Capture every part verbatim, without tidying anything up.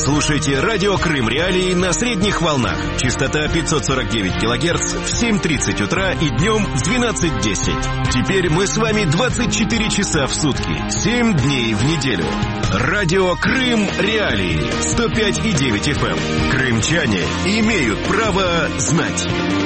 Слушайте радио Крым Реалии на средних волнах. Частота пятьсот сорок девять килогерц в семь тридцать утра и днем в двенадцать десять. Теперь мы с вами двадцать четыре часа в сутки, семь дней в неделю. Радио Крым Реалии сто пять и девять эф эм. Крымчане имеют право знать.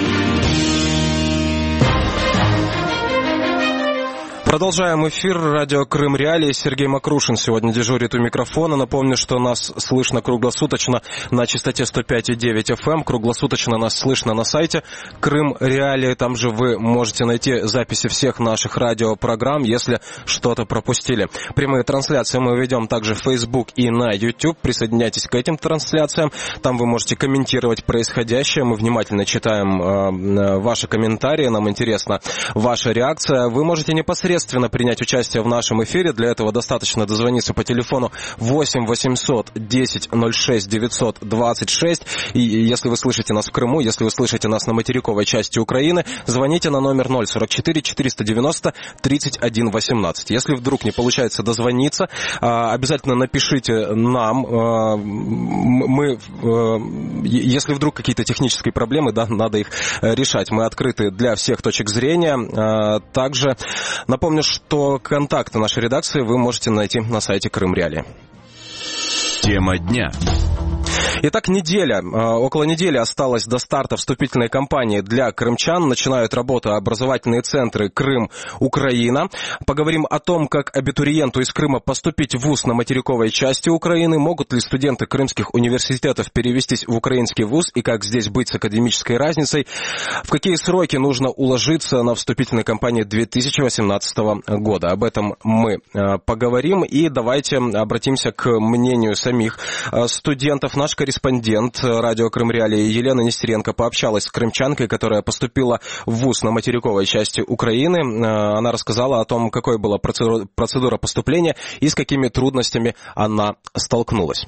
Продолжаем эфир. Радио Крым Реалии. Сергей Макрушин сегодня дежурит у микрофона. Напомню, что нас слышно круглосуточно на частоте сто пять и девять эф эм. Круглосуточно нас слышно на сайте Крым Реалии. Там же вы можете найти записи всех наших радиопрограмм, если что-то пропустили. Прямые трансляции мы ведем также в Facebook и на YouTube. Присоединяйтесь к этим трансляциям. Там вы можете комментировать происходящее. Мы внимательно читаем э, ваши комментарии. Нам интересна ваша реакция. Вы можете непосредственно принять участие в нашем эфире. Для этого достаточно дозвониться по телефону восемь восемьсот десять ноль шесть девятьсот двадцать шесть. И если вы слышите нас в Крыму, если вы слышите нас на материковой части Украины, звоните на номер ноль сорок четыре четыреста девяносто тридцать один восемнадцать. Если вдруг не получается дозвониться, обязательно напишите нам. Мы, если вдруг какие-то технические проблемы, да, надо их решать. Мы открыты для всех точек зрения. Также напомню, что контакты нашей редакции вы можете найти на сайте Крым Реалии. Тема дня. Итак, неделя. Около недели осталось до старта вступительной кампании для крымчан. Начинают работу образовательные центры Крым-Украина. Поговорим о том, как абитуриенту из Крыма поступить в вуз на материковой части Украины. Могут ли студенты крымских университетов перевестись в украинский вуз и как здесь быть с академической разницей. В какие сроки нужно уложиться на вступительной кампании две тысячи восемнадцатого года. Об этом мы поговорим. И давайте обратимся к мнению самих студентов. Наш корреспондент радио Крым Реалии Елена Нестеренко пообщалась с крымчанкой, которая поступила в вуз на материковой части Украины. Она рассказала о том, какой была процедура поступления и с какими трудностями она столкнулась.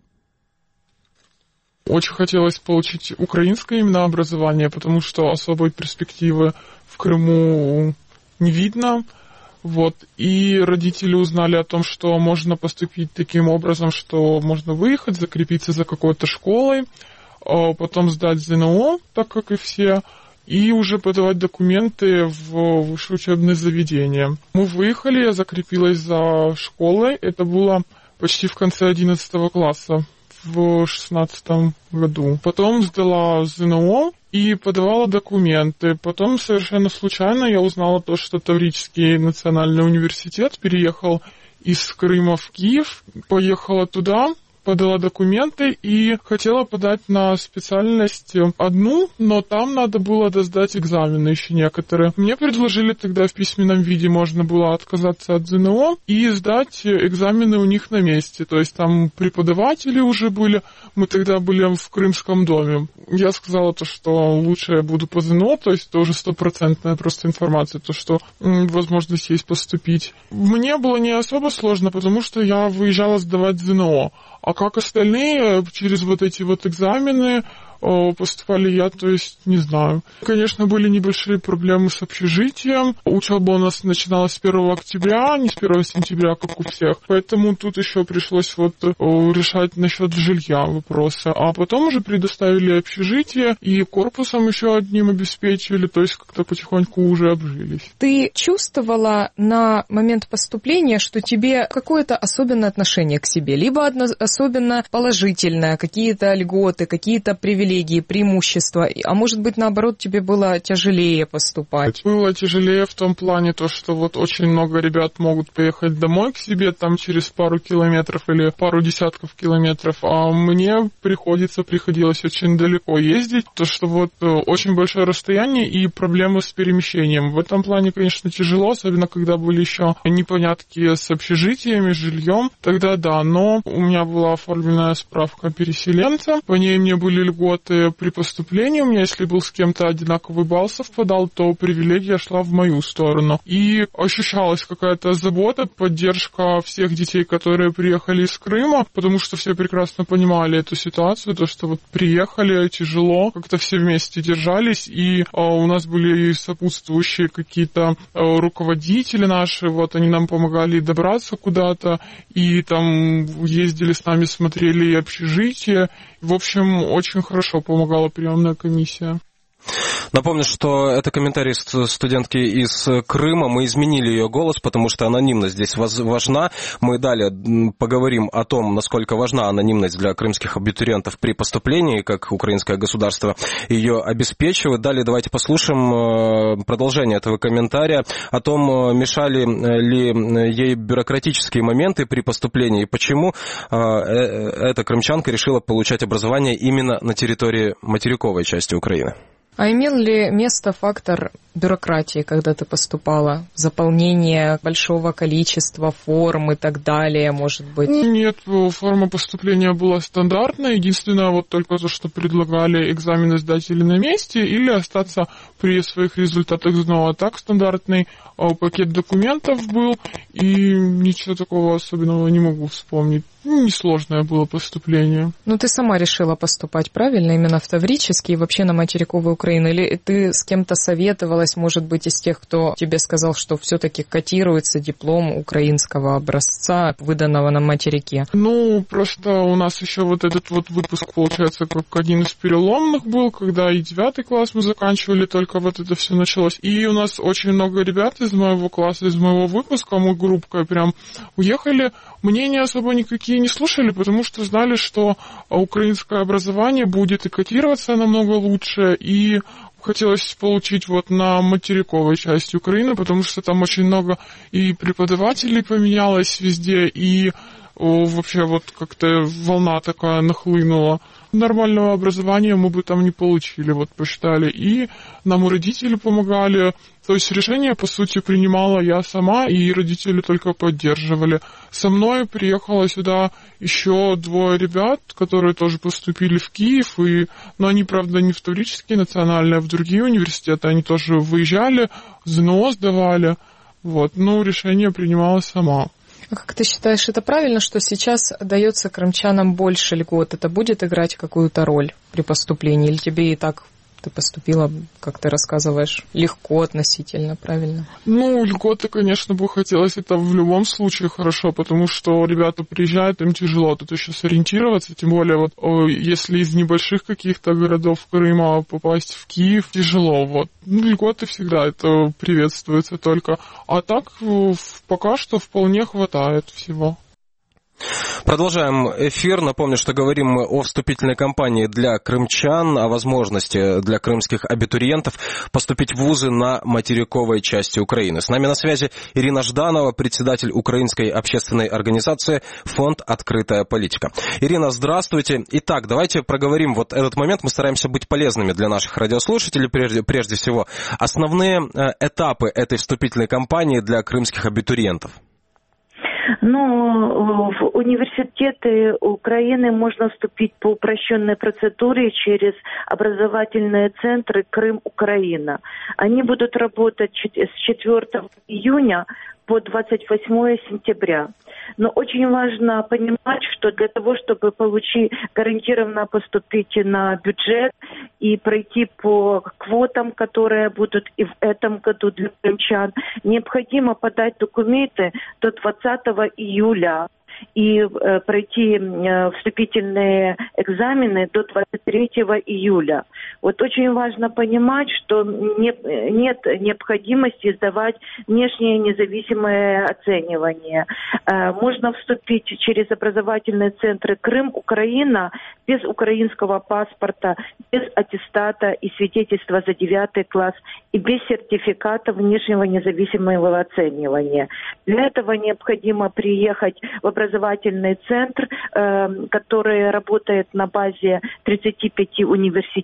Очень хотелось получить украинское именно образование, потому что особой перспективы в Крыму не видно. Вот, и родители узнали о том, что можно поступить таким образом, что можно выехать, закрепиться за какой-то школой, потом сдать ЗНО, так как и все, и уже подавать документы в высшее учебное заведение. Мы выехали, я закрепилась за школой, это было почти в конце одиннадцатого класса, в шестнадцатом году. Потом сдала ЗНО и подавала документы. Потом совершенно случайно я узнала то, что Таврический национальный университет переехал из Крыма в Киев. Поехала туда, подала документы и хотела подать на специальность одну, но там надо было досдать экзамены еще некоторые. Мне предложили тогда в письменном виде, можно было отказаться от ЗНО и сдать экзамены у них на месте. То есть там преподаватели уже были, мы тогда были в Крымском доме. Я сказала то, что лучше я буду по ЗНО, то есть это уже стопроцентная просто информация, то, что м, возможность есть поступить. Мне было не особо сложно, потому что я выезжала сдавать ЗНО. А как остальные через вот эти вот экзамены поступали я, то есть не знаю. Конечно, были небольшие проблемы с общежитием. Учеба у нас начиналась с первого октября, не с первого сентября, как у всех. Поэтому тут еще пришлось вот решать насчет жилья вопросы. А потом уже предоставили общежитие и корпусом еще одним обеспечили, то есть как-то потихоньку уже обжились. Ты чувствовала на момент поступления, что тебе какое-то особенное отношение к себе, либо особенно положительное, какие-то льготы, какие-то привилегии, преимущества, а может быть, наоборот, тебе было тяжелее поступать? Было тяжелее в том плане, то, что вот очень много ребят могут поехать домой к себе, там через пару километров или пару десятков километров, а мне приходится, приходилось очень далеко ездить, то, что вот очень большое расстояние и проблемы с перемещением. В этом плане, конечно, тяжело, особенно когда были еще непонятки с общежитиями, с жильем, тогда да, но у меня была оформленная справка переселенца, по ней мне были льготы, льготы при поступлении. У меня, если был с кем-то одинаковый балл совпадал, то привилегия шла в мою сторону. И ощущалась какая-то забота, поддержка всех детей, которые приехали из Крыма, потому что все прекрасно понимали эту ситуацию, то, что вот приехали, тяжело, как-то все вместе держались, и а, у нас были и сопутствующие какие-то а, руководители наши, вот они нам помогали добраться куда-то, и там ездили с нами, смотрели и общежитие. В общем, очень хорошо помогала приемная комиссия. Напомню, что это комментарий студентки из Крыма. Мы изменили ее голос, потому что анонимность здесь важна. Мы далее поговорим о том, насколько важна анонимность для крымских абитуриентов при поступлении, как украинское государство ее обеспечивает. Далее давайте послушаем продолжение этого комментария о том, мешали ли ей бюрократические моменты при поступлении и почему эта крымчанка решила получать образование именно на территории материковой части Украины. А имел ли место фактор бюрократии, когда ты поступала? Заполнение большого количества форм и так далее, может быть? Нет, форма поступления была стандартная. Единственное, вот только то, что предлагали экзамены сдать или на месте, или остаться при своих результатах снова. Так, стандартный пакет документов был, и ничего такого особенного не могу вспомнить. Несложное было поступление. Ну, ты сама решила поступать, правильно, именно в Таврический и вообще на материковую Украину? Или ты с кем-то советовалась, может быть, из тех, кто тебе сказал, что все-таки котируется диплом украинского образца, выданного на материке? Ну, просто у нас еще вот этот вот выпуск, получается, как один из переломных был, когда и девятый класс мы заканчивали, только вот это все началось. И у нас очень много ребят из моего класса, из моего выпуска, мы группкой прям уехали, мнения особо никакие не слушали, потому что знали, что украинское образование будет и котироваться намного лучше, и хотелось получить вот на материковой части Украины, потому что там очень много и преподавателей поменялось везде, и о, вообще вот как-то волна такая нахлынула. Нормального образования мы бы там не получили, вот посчитали. И нам родители помогали. То есть решение, по сути, принимала я сама, и родители только поддерживали. Со мной приехало сюда еще двое ребят, которые тоже поступили в Киев, и, но они, правда, не в Таврический национальный, а в другие университеты. Они тоже выезжали, ЗНО сдавали. Вот. Но решение принимала сама. А как ты считаешь, это правильно, что сейчас дается крымчанам больше льгот? Это будет играть какую-то роль при поступлении? Или тебе и так ты поступила, как ты рассказываешь, легко относительно, правильно? Ну, льготы, конечно, бы хотелось. Это в любом случае хорошо, потому что ребята приезжают, им тяжело тут еще сориентироваться. Тем более, вот если из небольших каких-то городов Крыма попасть в Киев, тяжело. Вот. Ну, льготы всегда это приветствуется только. А так пока что вполне хватает всего. Продолжаем эфир. Напомню, что говорим мы о вступительной кампании для крымчан, о возможности для крымских абитуриентов поступить в вузы на материковой части Украины. С нами на связи Ирина Жданова, председатель украинской общественной организации «Фонд «Открытая политика». Ирина, здравствуйте. Итак, давайте проговорим вот этот момент. Мы стараемся быть полезными для наших радиослушателей прежде, прежде всего. Основные этапы этой вступительной кампании для крымских абитуриентов. Ну, в университеты Украины можно вступить по упрощенной процедуре через образовательные центры Крым-Украина. Они будут работать с четвёртого июня по двадцать восьмое сентября. Но очень важно понимать, что для того, чтобы получить, гарантированно поступить на бюджет и пройти по квотам, которые будут и в этом году для крымчан, необходимо подать документы до двадцатого июля и э, пройти э, вступительные экзамены до двадцать третьего июля. Вот очень важно понимать, что не, нет необходимости сдавать внешнее независимое оценивание. Э, можно вступить через образовательные центры Крым, Украина, без украинского паспорта, без аттестата и свидетельства за девятый класс и без сертификата внешнего независимого оценивания. Для этого необходимо приехать в образовательный образовательный центр, э, который работает на базе тридцати пяти университетов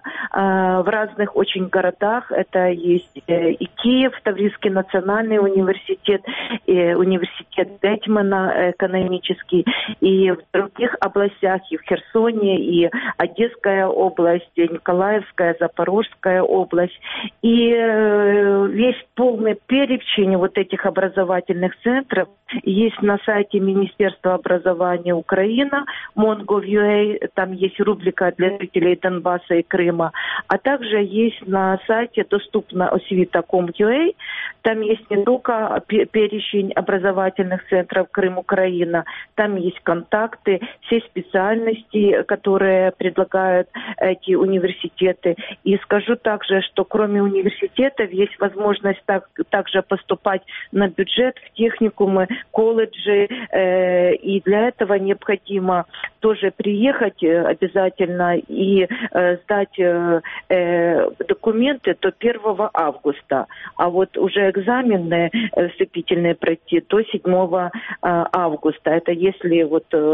в разных очень городах. Это есть и Киев, Таврийский национальный университет, и университет Гетмана экономический, и в других областях, и в Херсоне, и Одесская область, и Николаевская, Запорожская область. И весь полный перечень вот этих образовательных центров есть на сайте Министерства образования Украины, mon.gov.ua, там есть рубрика для жителей Донбасса и Крыма, а также есть на сайте доступно освита точка ком точка ю а, там есть не только перечень образовательных центров Крым, Украина, там есть контакты, все специальности, которые предлагают эти университеты. И скажу также, что кроме университетов есть возможность так, также поступать на бюджет в техникумы, колледжи, э, и для этого необходимо тоже приехать обязательно и э, сдать э, э, документы до первого августа, а вот уже экзамены э, вступительные пройти до седьмого августа. Это если вот э,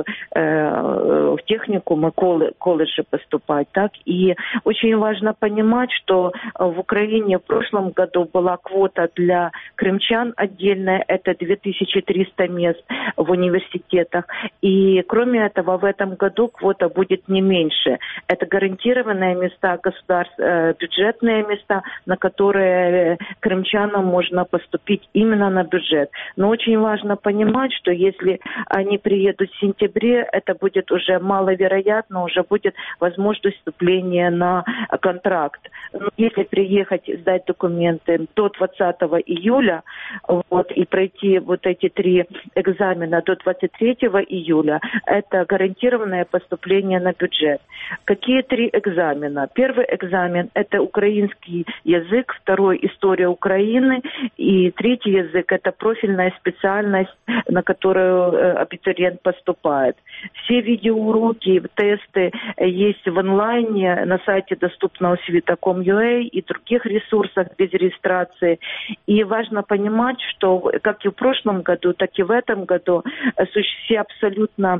в техникумы, колледжи поступать, так. И очень важно понимать, что в Украине в прошлом году была квота для крымчан отдельная, это две тысячи триста мест в университетах. И кроме этого, в этом году квота будет не меньше. Это гарантированные места, государств, бюджетные места, на которые крымчанам можно поступить именно на бюджет. Но очень важно понимать, что если они приедут в сентябре, это будет уже маловероятно, уже будет возможность вступления на контракт. Но если приехать, сдать документы до двадцатого июля, вот, и пройти вот эти три экзамена до двадцать третьего июля, это гарантированное поступление на бюджет. Какие три экзамена? Первый экзамен – это украинский язык, второй – история Украины, и третий язык – это профильная специальность, на которую абитуриент поступает. Все видеоуроки, тесты есть в онлайне, на сайте доступно освита точка ком точка ю а и других ресурсах без регистрации. И важно понимать, что как и в прошлом году, так и в этом году все абсолютно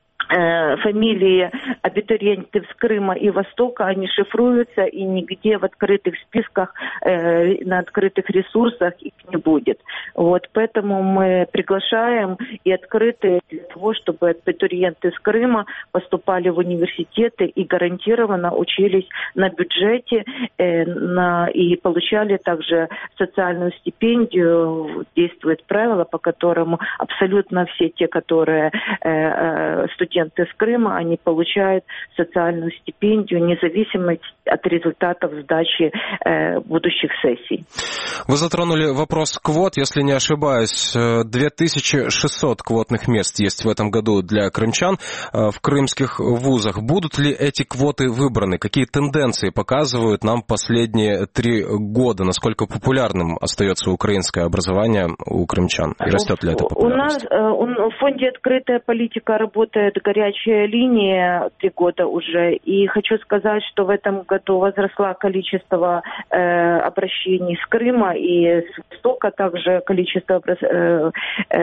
фамилии абитуриентов с Крыма и Востока, они шифруются, и нигде в открытых списках, э, на открытых ресурсах их не будет. Вот, поэтому мы приглашаем и открыты для того, чтобы абитуриенты с Крыма поступали в университеты и гарантированно учились на бюджете э, на, и получали также социальную стипендию. Действует правило, по которому абсолютно все те, которые э, э, студенты с Крыма, они получают социальную стипендию, независимо от результатов сдачи э, будущих сессий. Вы затронули вопрос квот, если не ошибаюсь, две тысячи шестьсот квотных мест есть в этом году для крымчан в крымских вузах. Будут ли эти квоты выбраны? Какие тенденции показывают нам последние три года? Насколько популярным остается украинское образование у крымчан? И растет ли эта популярность? У нас в фонде «Открытая политика» работает горячая линия три года уже. И хочу сказать, что в этом году возросло количество э, обращений с Крыма и с Востока также количество образ... э, э,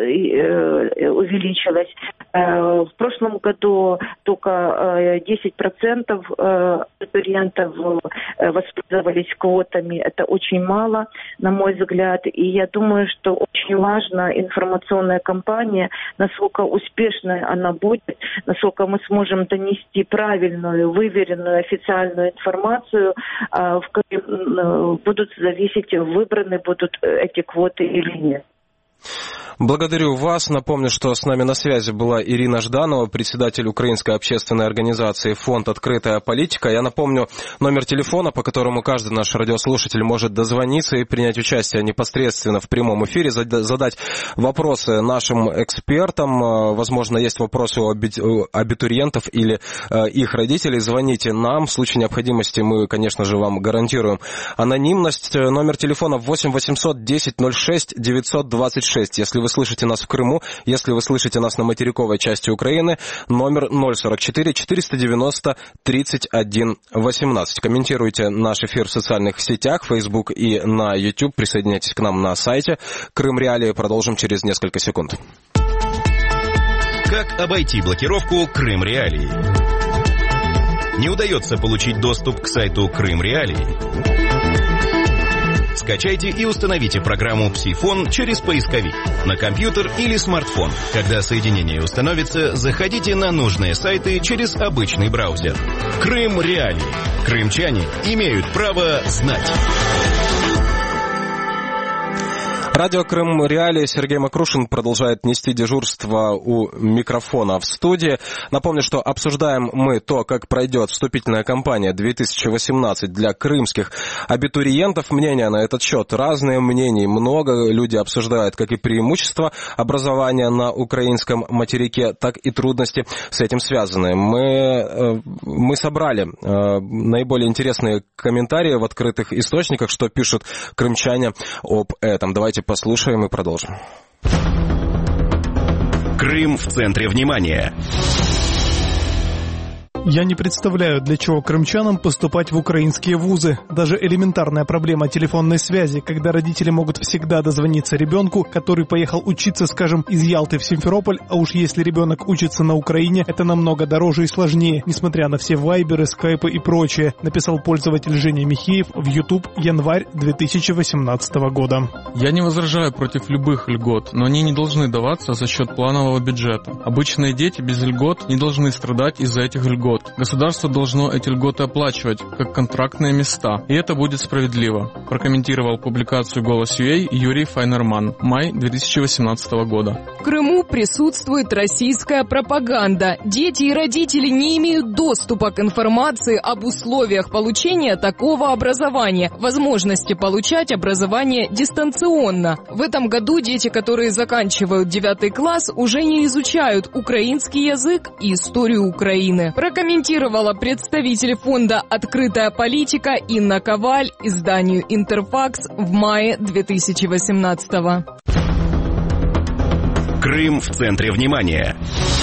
э, увеличилось. Э, в прошлом году только э, десять процентов э, абитуриентов э, воспользовались квотами. Это очень мало, на мой взгляд. И я думаю, что очень важна информационная кампания, насколько успешной она будет, насколько мы сможем донести правильную, выверенную, официальную информацию, в которой будут зависеть, выбраны будут эти квоты или нет. Благодарю вас. Напомню, что с нами на связи была Ирина Жданова, председатель Украинской общественной организации «Фонд Открытая политика». Я напомню номер телефона, по которому каждый наш радиослушатель может дозвониться и принять участие непосредственно в прямом эфире, задать вопросы нашим экспертам. Возможно, есть вопросы у абитуриентов или их родителей. Звоните нам. В случае необходимости мы, конечно же, вам гарантируем анонимность. Номер телефона восемь восемьсот десять ноль шесть девятьсот двадцать шесть. Если вы слышите нас в Крыму, если вы слышите нас на материковой части Украины, номер ноль сорок четыре четыреста девяносто тридцать один восемнадцать. Комментируйте наш эфир в социальных сетях, Facebook и на YouTube. Присоединяйтесь к нам на сайте Крым Реалии. Продолжим через несколько секунд. Как обойти блокировку Крым Реалии? не удается получить доступ к сайту Крым Реалии? Скачайте и установите программу «Псифон» через поисковик на компьютер или смартфон. Когда соединение установится, заходите на нужные сайты через обычный браузер. Крым Реалии. Крымчане имеют право знать. Радио Крым Реалии. Сергей Макрушин продолжает нести дежурство у микрофона в студии. Напомню, что обсуждаем мы то, как пройдет вступительная кампания две тысячи восемнадцать для крымских абитуриентов. Мнения на этот счет разные, мнений много. Люди обсуждают как и преимущества образования на украинском материке, так и трудности с этим связанные. Мы, мы собрали наиболее интересные комментарии в открытых источниках, что пишут крымчане об этом. Давайте послушаем и продолжим. Крым в центре внимания. Я не представляю, для чего крымчанам поступать в украинские вузы. Даже элементарная проблема телефонной связи, когда родители могут всегда дозвониться ребенку, который поехал учиться, скажем, из Ялты в Симферополь, а уж если ребенок учится на Украине, это намного дороже и сложнее, несмотря на все вайберы, скайпы и прочее, написал пользователь Женя Михеев в YouTube, январь две тысячи восемнадцатого года. Я не возражаю против любых льгот, но они не должны даваться за счет планового бюджета. Обычные дети без льгот не должны страдать из-за этих льгот. Государство должно эти льготы оплачивать, как контрактные места, и это будет справедливо, прокомментировал публикацию «Голос.ua» Юрий Файнерман, май две тысячи восемнадцатого года. В Крыму присутствует российская пропаганда. Дети и родители не имеют доступа к информации об условиях получения такого образования, возможности получать образование дистанционно. В этом году дети, которые заканчивают девятый класс, уже не изучают украинский язык и историю Украины. Прокомментировала представитель фонда «Открытая политика» Инна Коваль изданию «Интерфакс» в мае две тысячи восемнадцатого. Крым в центре внимания.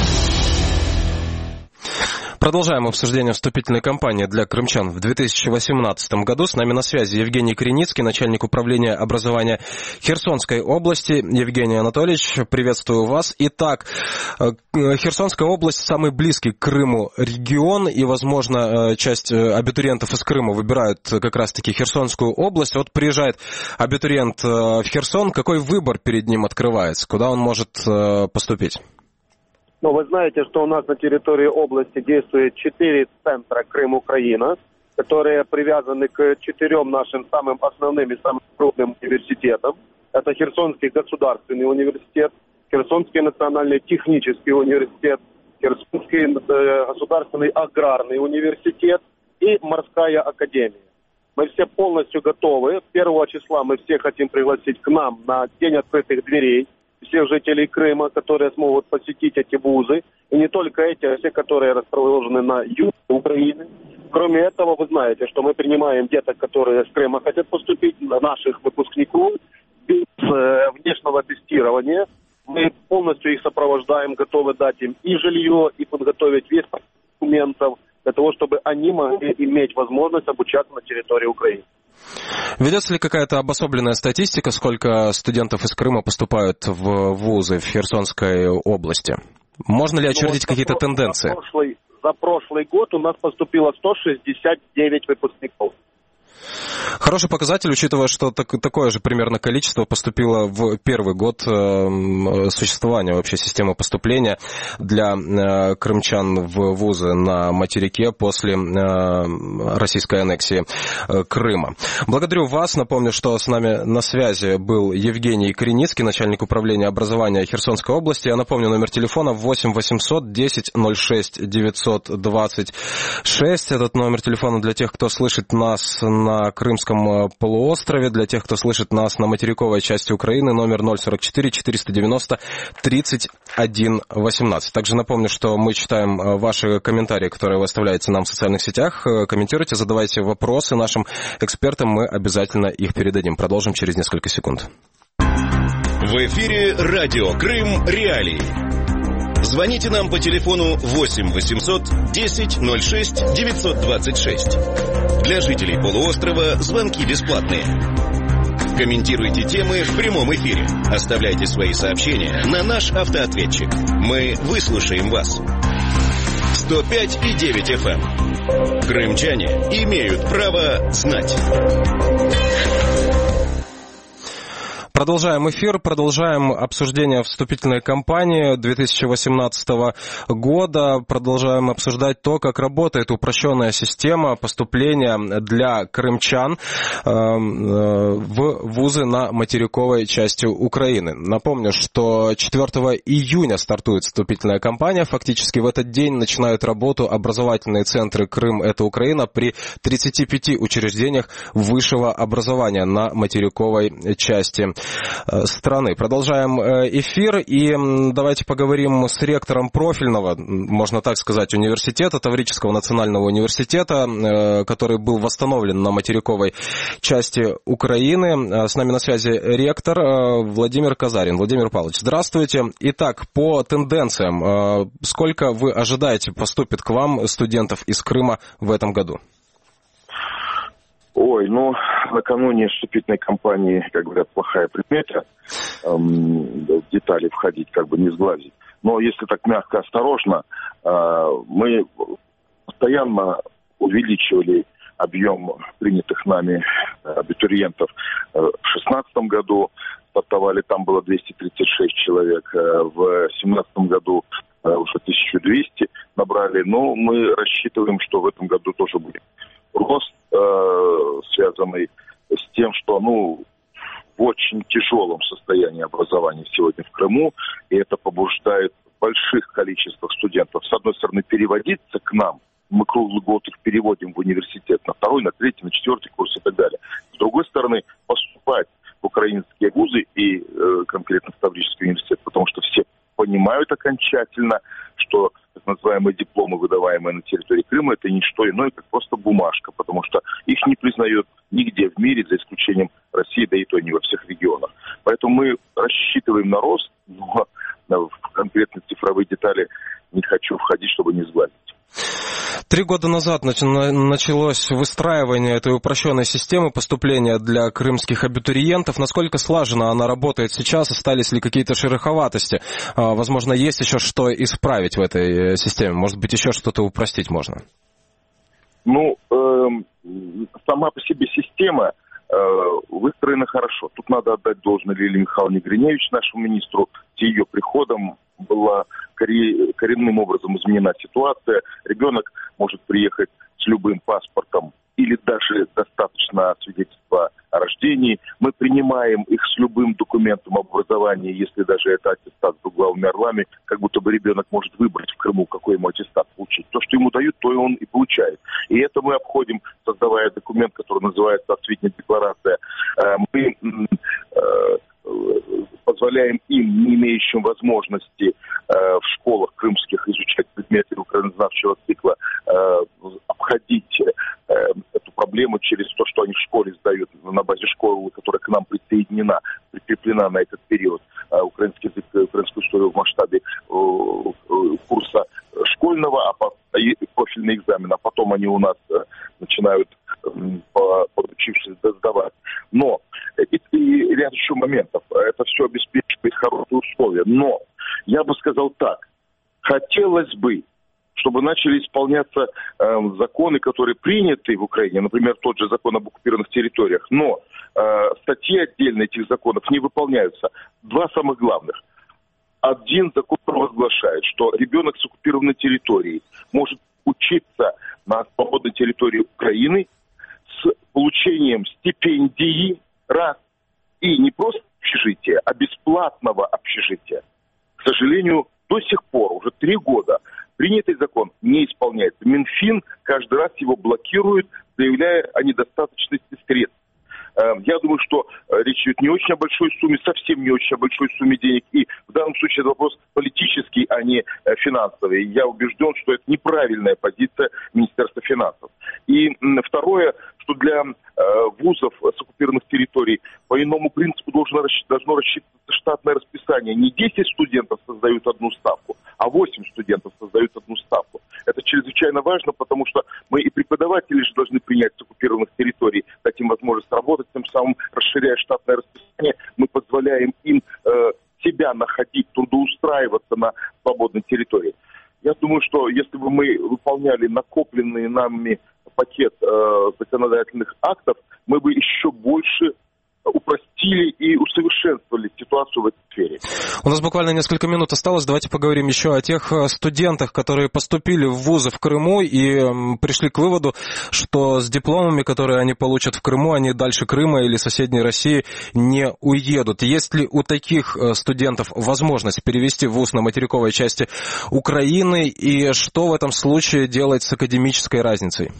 Продолжаем обсуждение вступительной кампании для крымчан в две тысячи восемнадцатом году. С нами на связи Евгений Криницкий, начальник управления образования Херсонской области. Евгений Анатольевич, приветствую вас. Итак, Херсонская область самый близкий к Крыму регион, и, возможно, часть абитуриентов из Крыма выбирают как раз-таки Херсонскую область. Вот приезжает абитуриент в Херсон, какой выбор перед ним открывается, куда он может поступить? Но вы знаете, что у нас на территории области действует четыре центра Крым-Украина, которые привязаны к четырем нашим самым основным и самым крупным университетам. Это Херсонский государственный университет, Херсонский национальный технический университет, Херсонский государственный аграрный университет и Морская академия. Мы все полностью готовы. Первого числа мы всех хотим пригласить к нам на День открытых дверей. Всех жителей Крыма, которые смогут посетить эти вузы. И не только эти, а все, которые расположены на юге Украины. Кроме этого, вы знаете, что мы принимаем деток, которые с Крыма хотят поступить, наших выпускников, без э, внешнего тестирования. Мы полностью их сопровождаем, готовы дать им и жилье, и подготовить весь пакет документов, для того, чтобы они могли иметь возможность обучаться на территории Украины. Ведется ли какая-то обособленная статистика, сколько студентов из Крыма поступают в вузы в Херсонской области? Можно ли очертить ну, вот какие-то про- тенденции? За прошлый, за прошлый год у нас поступило сто шестьдесят девять выпускников. Хороший показатель, учитывая, что так, такое же примерно количество поступило в первый год э, существования вообще системы поступления для э, крымчан в вузы на материке после э, российской аннексии э, Крыма. Благодарю вас. Напомню, что с нами на связи был Евгений Криницкий, начальник управления образования Херсонской области. Я напомню, номер телефона восемь восемьсот десять ноль шесть девятьсот двадцать шесть. Этот номер телефона для тех, кто слышит нас на Крымском полуострове. Для тех, кто слышит нас на материковой части Украины, номер ноль сорок четыре четыреста девяносто тридцать один восемнадцать. Также напомню, что мы читаем ваши комментарии, которые вы оставляете нам в социальных сетях. Комментируйте, задавайте вопросы нашим экспертам, мы обязательно их передадим. Продолжим через несколько секунд. В эфире радио Крым Реалии. Звоните нам по телефону восемь восемьсот десять ноль шесть девятьсот двадцать шесть. Для жителей полуострова звонки бесплатные. Комментируйте темы в прямом эфире. Оставляйте свои сообщения на наш автоответчик. Мы выслушаем вас. сто пять и девять эф эм. Крымчане имеют право знать. Продолжаем эфир, продолжаем обсуждение вступительной кампании две тысячи восемнадцатого года. Продолжаем обсуждать то, как работает упрощенная система поступления для крымчан в вузы на материковой части Украины. Напомню, что четвёртого июня стартует вступительная кампания. Фактически в этот день начинают работу образовательные центры «Крым – это Украина» при тридцати пяти учреждениях высшего образования на материковой части страны. Продолжаем эфир и давайте поговорим с ректором профильного, можно так сказать, университета, Таврического национального университета, который был восстановлен на материковой части Украины. С нами на связи ректор Владимир Казарин. Владимир Павлович, здравствуйте. Итак, по тенденциям, сколько вы ожидаете поступит к вам студентов из Крыма в этом году? Ой, ну, накануне вступительной кампании, как говорят, плохая примета, эм, в детали входить, как бы не сглазить. Но если так мягко, осторожно, э, мы постоянно увеличивали объем принятых нами абитуриентов. В две тысячи шестнадцатом году стартовали, там было двести тридцать шесть человек, в две тысячи семнадцатом году уже тысяча двести набрали, но мы рассчитываем, что в этом году тоже будет рост, э, связанный с тем, что, ну, в очень тяжелом состоянии образования сегодня в Крыму, и это побуждает в больших количествах студентов, с одной стороны, переводиться к нам, мы круглый год их переводим в университет на второй, на третий, на четвертый курс и так далее. С другой стороны, поступать в украинские вузы и э, конкретно в Таврический университет, потому что все понимают окончательно, что так называемые дипломы, выдаваемые на территории Крыма, это не что иное, как просто бумажка, потому что их не признают нигде в мире, за исключением России, да и то не во всех регионах. Поэтому мы рассчитываем на рост, но в конкретные цифровые детали не хочу входить, чтобы не сгладить. Три года назад началось выстраивание этой упрощенной системы поступления для крымских абитуриентов. Насколько слаженно она работает сейчас? Остались ли какие-то шероховатости? Возможно, есть еще что исправить в этой системе? Может быть, еще что-то упростить можно? Ну, э, сама по себе система э, выстроена хорошо. Тут надо отдать должное Лилии Михайловне Гриневич, нашему министру. С ее приходом была коренным образом изменена ситуация. Ребенок может приехать с любым паспортом или даже достаточно свидетельства о рождении. Мы принимаем их с любым документом об образовании, если даже это аттестат с двуглавыми орлами, как будто бы ребенок может выбрать в Крыму, какой ему аттестат получить. То, что ему дают, то и он и получает. И это мы обходим, создавая документ, который называется «Освитная декларация». Мы позволяем им, не имеющим возможности в школах крымских изучать предметы украинознавчего цикла, обходить эту проблему через то, что они в школе сдают на базе школы, которая к нам присоединена, прикреплена на этот период, украинский язык, украинскую историю в масштабе курса школьного, а профильный экзамен, а потом они у нас начинают, подучившись, сдавать. Но и, и ряд еще моментов. Это все обеспечивает хорошие условия. Но я бы сказал так. Хотелось бы, чтобы начали исполняться э, законы, которые приняты в Украине, например, тот же закон об оккупированных территориях, но э, статьи отдельно этих законов не выполняются. Два самых главных. Один закон провозглашает, что ребенок с оккупированной территории может учиться на свободной территории Украины с получением стипендии, раз, и не просто общежития, а бесплатного общежития. К сожалению, до сих пор, уже три года, принятый закон не исполняется. Минфин каждый раз его блокирует, заявляя о недостаточности средств. Я думаю, что речь идет не очень о большой сумме, совсем не очень о большой сумме денег. И в данном случае это вопрос политический, а не финансовый. Я убежден, что это неправильная позиция Министерства финансов. И второе, что для вузов с оккупированных территорий по иному принципу должно, должно рассчитываться штатное расписание. Не десять студентов создают одну ставку, а восемь студентов создают одну ставку. Это чрезвычайно важно, потому что мы и преподаватели же должны принять с оккупированных территорий, дать им возможность работать, тем самым расширяя штатное расписание, мы позволяем им э, себя находить, трудоустраиваться на свободной территории. Я думаю, что если бы мы выполняли накопленный нами пакет э, законодательных актов, мы бы еще больше упростили и усовершенствовали ситуацию в этой сфере. У нас буквально несколько минут осталось. Давайте поговорим еще о тех студентах, которые поступили в вузы в Крыму и пришли к выводу, что с дипломами, которые они получат в Крыму, они дальше Крыма или соседней России не уедут. Есть ли у таких студентов возможность перевести вуз на материковой части Украины, и что в этом случае делать с академической разницей?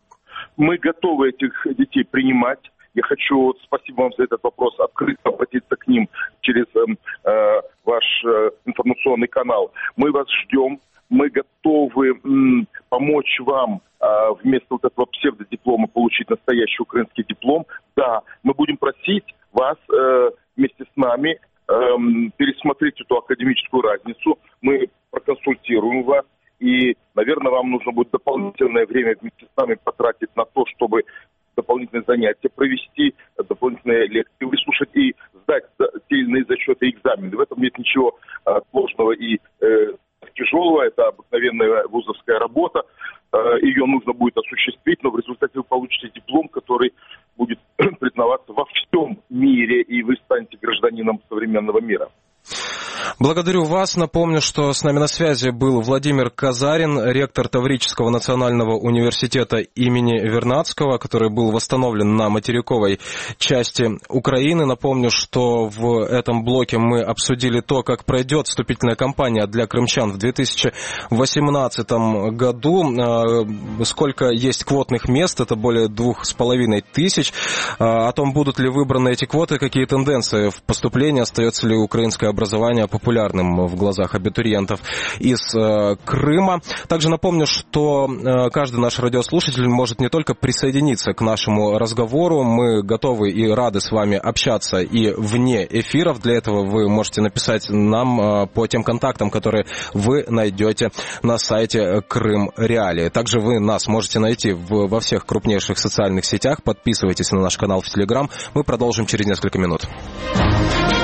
Мы готовы этих детей принимать. Я хочу, спасибо вам за этот вопрос, открыто обратиться к ним через э, ваш э, информационный канал. Мы вас ждем, мы готовы м, помочь вам э, вместо вот этого псевдодиплома получить настоящий украинский диплом. Да, мы будем просить вас э, вместе с нами э, пересмотреть эту академическую разницу. Мы проконсультируем вас. И, наверное, вам нужно будет дополнительное время вместе с нами потратить на то, чтобы дополнительные занятия провести, дополнительные лекции выслушать и сдать те или иные зачеты и экзамены. В этом нет ничего а, сложного и э, тяжелого. Это обыкновенная вузовская работа. Э, ее нужно будет осуществить, но в результате вы получите диплом, который будет признаваться во всем мире, и вы станете гражданином современного мира. Благодарю вас. Напомню, что с нами на связи был Владимир Казарин, ректор Таврического национального университета имени Вернадского, который был восстановлен на материковой части Украины. Напомню, что в этом блоке мы обсудили то, как пройдет вступительная кампания для крымчан в две тысячи восемнадцатом году, сколько есть квотных мест, это более двух с половиной тысяч, о том, будут ли выбраны эти квоты, какие тенденции в поступлении, остается ли украинское образование популярным в глазах абитуриентов из э, Крыма. Также напомню, что э, каждый наш радиослушатель может не только присоединиться к нашему разговору, мы готовы и рады с вами общаться и вне эфиров. Для этого вы можете написать нам э, по тем контактам, которые вы найдете на сайте Крым Реалии. Также вы нас можете найти в, во всех крупнейших социальных сетях. Подписывайтесь на наш канал в Телеграм. Мы продолжим через несколько минут.